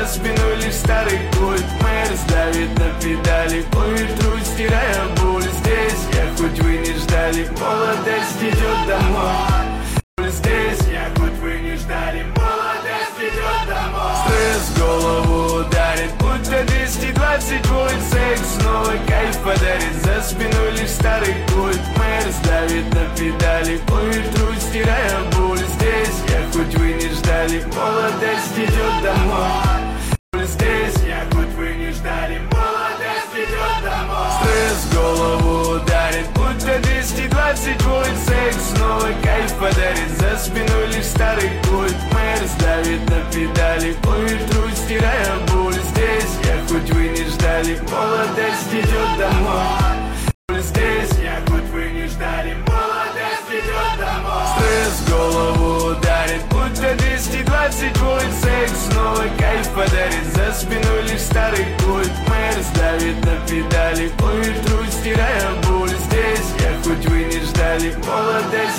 спиной лишь старый культ. Мэрс давит на педали по ветру, стирая боль. Здесь я, хоть вы не ждали, молодость идет домой. Здесь я, хоть вы не ждали, молодость идет домой. Стресс в голову ударит, будто 220 вольт. Секс новый кайф подарит, за спиной лишь старый культ. Мэрс давит на педали по ветру, стирая боль. Здесь я, хоть вы не ждали, молодость идет домой. Здесь я, хоть вы не ждали, молодость идет домой. Стресс в голову ударит, будто 220 вольт. Секс новый кайф подарит, за спиной лишь старый культ. Мэрс давит на педали по ветру, стирая боль. Здесь я, хоть вы не ждали, молодость идет домой. Здесь я, хоть вы не ждали, молодость идет домой. Стресс в голову ударит, будто 220 вольт. Секс новый кайф подарит, за спиной лишь старый культ. Мэрс давит на педали по ветру, стирая боль. Здесь я, хоть вы не ждали, молодость